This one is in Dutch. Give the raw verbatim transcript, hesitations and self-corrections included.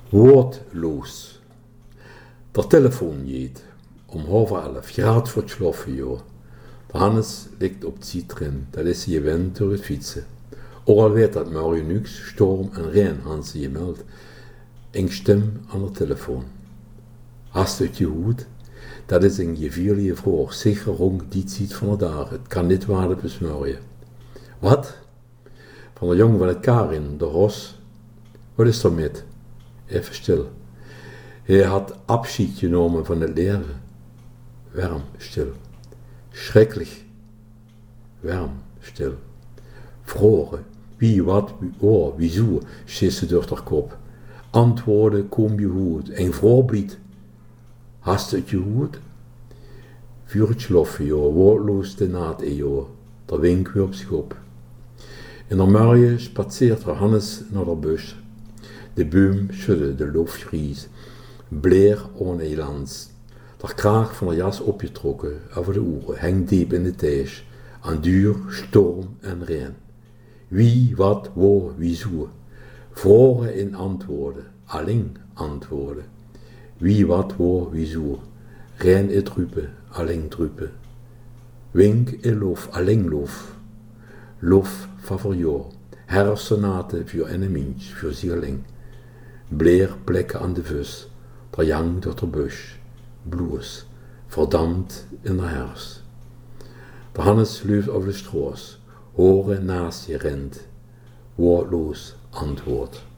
Woordloos. Der telefoon jeet, om half elf, graad voor het sloffen, joh. De Hannes ligt op het zitrin, dat is je gewend door het fietsen. Ook al weet dat morgen niks, storm en regen, Hans je meldt. Een stem aan de telefoon. Hast het je goed? Dat is een gevierlige vraag, zeker rond die tijd van de dag. Het kan niet waarde besmurjen. Wat? Van de jongen van het Karin, de Ros. Wat is er met? Even stil. Hij had afscheid genomen van het leven. Warm, stil. Schrecklich. Warm, stil. Vragen. Wie, wat, wie, oh, wieso, steekt ze door haar kop. Antwoorden kom je goed. En voorblied. Hast het je goed? Vuur het sloffen, joh. Woordloos de naad, joh. Der wink weer op zich op. In de morgen spatseert er Hannes naar de bus. De boom schudde, de lucht vries. Bleer onelans. Der kraag van de jas opgetrokken, over de oren, hengt diep in de tees. Aan duur, storm en regen. Wie, wat, waar, wieso. Vragen in antwoorden, alleen antwoorden. Wie, wat, waar, wieso. Regen in drupen, alleen drupen. Wink in lof, alleen lof. Lof van voor jou. Herfstsonaten voor een mens, voor zieling. Bleer plekken aan de vis. Der jang door de bush. Bloes. Verdampt in de herfst. De Hannes loopt over de straat. Horen naast je rent. Woordloos antwoord.